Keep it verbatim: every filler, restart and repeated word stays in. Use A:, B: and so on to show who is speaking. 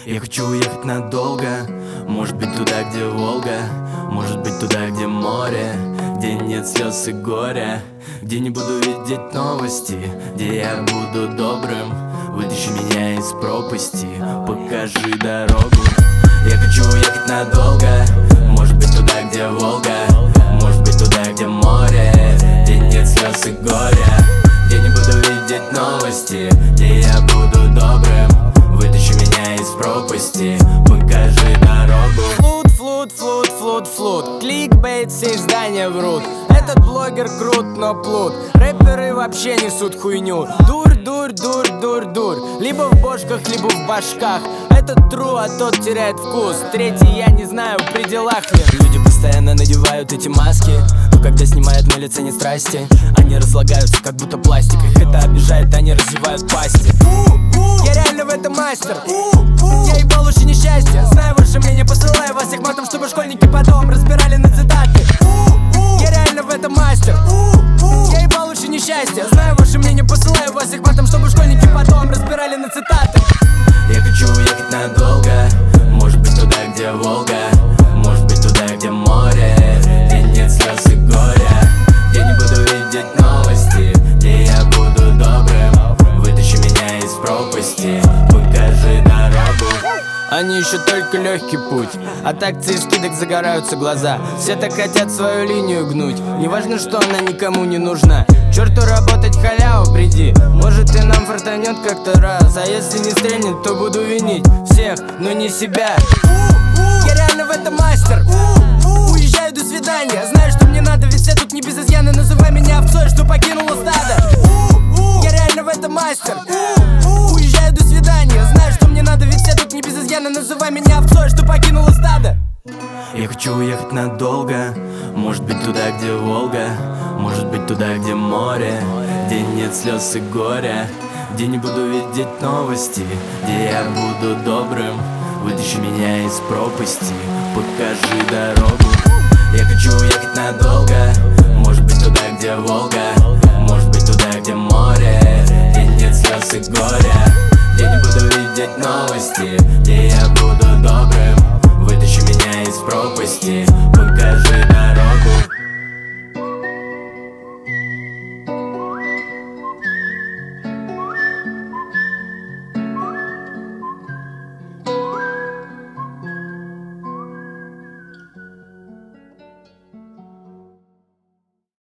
A: Я хочу уехать надолго, может быть туда, где Волга, может быть туда, где море, где нет слез и горя, где не буду видеть новости, где я буду добрым. Вытащи меня из пропасти, покажи дорогу. Я хочу уехать надолго, может быть туда, где Волга, может быть туда, где море, где нет слез и горя, где не буду видеть новости, где я буду добрым. Вытащи меня из пропасти, покажи дорогу.
B: Флут, флут, флут, флут, флут. Кликбейт, все издания врут. Этот блогер крут, но плут. Рэперы вообще несут хуйню. Дурь, дурь, дурь, дурь, дурь. Либо в бошках, либо в башках. Этот тру, а тот теряет вкус. Третий я не знаю, при делах нет. Люди постоянно надевают эти маски, но когда снимают, на лице не страсти. Они разлагаются, как будто пластик. Их это обижает, они разевают пасти. Я реально в этом мастер. Я ебал уши несчастья. Знаю ваше мнение, посылаю вас всех матом, чтобы школьники потом разбирали на цитаты. Я реально в этом мастер. Я ебал уши несчастья. Знаю ваше мнение, посылаю вас всех матом, чтобы школьники потом разбирали на цитаты.
A: Я хочу уехать надолго, может быть туда, где Волга, может быть туда, где море, где нет слез и горя, где не буду видеть новости, где я буду добрым. Вытащи меня из пропасти, покажи дорогу.
B: Они ищут только легкий путь. От акций скидок загораются глаза. Все так хотят свою линию гнуть. Неважно, что она никому не нужна. Черту работать, халяву приди. Может и нам фартанет как-то раз. А если не стрельнет, то буду винить всех, но не себя. Я реально в этом мастер. Уезжаю, до свидания. Знаю, что мне надо, ведь все тут не без изъяна. Называй меня овцой, что покинула стадо. Я реально в этом мастер. Уезжаю, до свидания. Знаю, что мне надо, ведь все тут не без изъяна. Называй меня овцой, что покинула стадо.
A: Я хочу уехать надолго, может быть туда, где Волга, может быть туда, где море, где нет слез и горя, где не буду видеть новости, где я буду добрым. Вытащи меня из пропасти, покажи дорогу. Я хочу уехать надолго, может быть туда, где Волга, может быть туда, где море, где нет слез и горя, где не буду видеть новости, где я буду добрым. Вытащи меня из пропасти,